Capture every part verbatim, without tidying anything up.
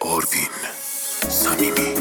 آروین صمیمی.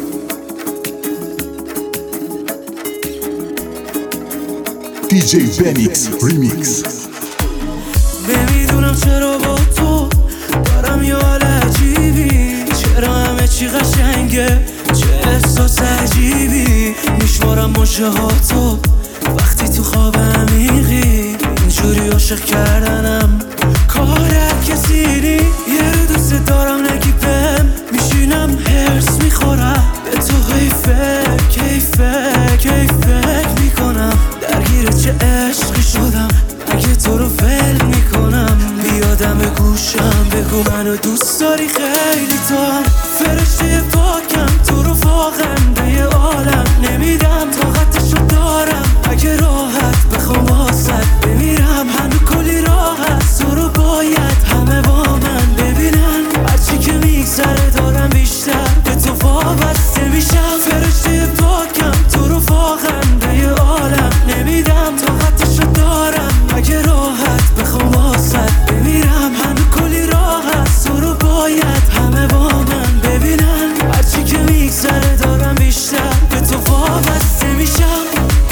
دی جی بنیکس ریمیکس. نمیدونم چرا با تو دارم یه حال عجیبی، چرا همه چی قشنگه، چه احساس عجیبی. میشمارم مژه ها تو وقتی تو خواب عمیقی، اینجوری عاشق کردنم کار هر کسی نی. یه رو دوست دارم نگی بهم، میشینم هرس میخورم به تو، حیفه کیفه کیفه میکنم، درگیر چه عشقی شدم اگه تو رو ول میکنم. بیادم گوشم بگو منو دوست داری خیلی، تو هم فرشته پاکم، تو رو فاقنده عالم نمیدم، طاقتشو دارم اگه راحت بخوام واسد بمیرم. هنو کلی راه هست تو رو باید همه با من ببینن، هرچی که میگذره دارم بیشتر به تو وابسته میشم. فرشته پاکم، تو رو فاقنده عالم نمیدم، طاقتشو دارم اگه راحت بخوام واسد بمیرم. هنو کلی راه هست تو رو باید همه با من ببینن، هرچی که میگذره دارم بیشتر به تو وابسته میشم.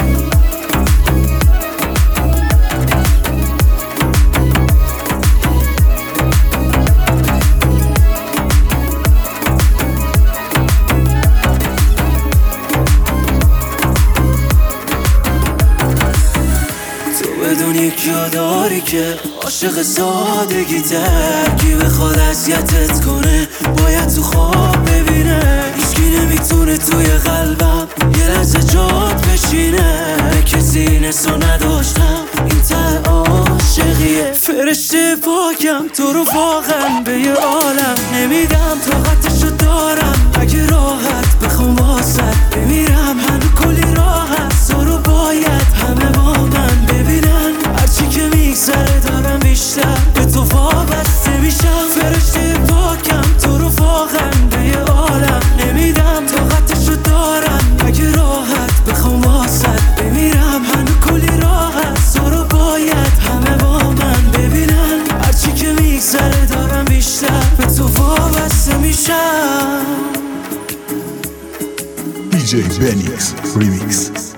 بدون یکی داری که عاشق سادگی ترکی، بخواد اذیتت کنه باید تو خواب ببینه. هیچکی نمیتونه توی قلبم یه لحظه جات بشینه، کسی نسو نداشتم این ته عاشقیه. فرشته پاکم، تو رو واقعا به یه عالم نمیدم، طاقتشو دارم اگه راحت بخوام واسد بمیرم. هنو کلی راه هست تو رو باید همه با من ببینن، هرچی که میگذره دارم بیشتر به تو وابسته میشم. فرشته پاکم، تو رو واقعا به یه عالم نمیدم، طاقتشو دارم اگه راحت بخوام واسد بمیرم. هنو کلی راه هست تو رو باید همه با من ببینن، هرچی که میگذره دارم بیشتر به تو وابسته میشم. دی جی بنیکس ریمیکس.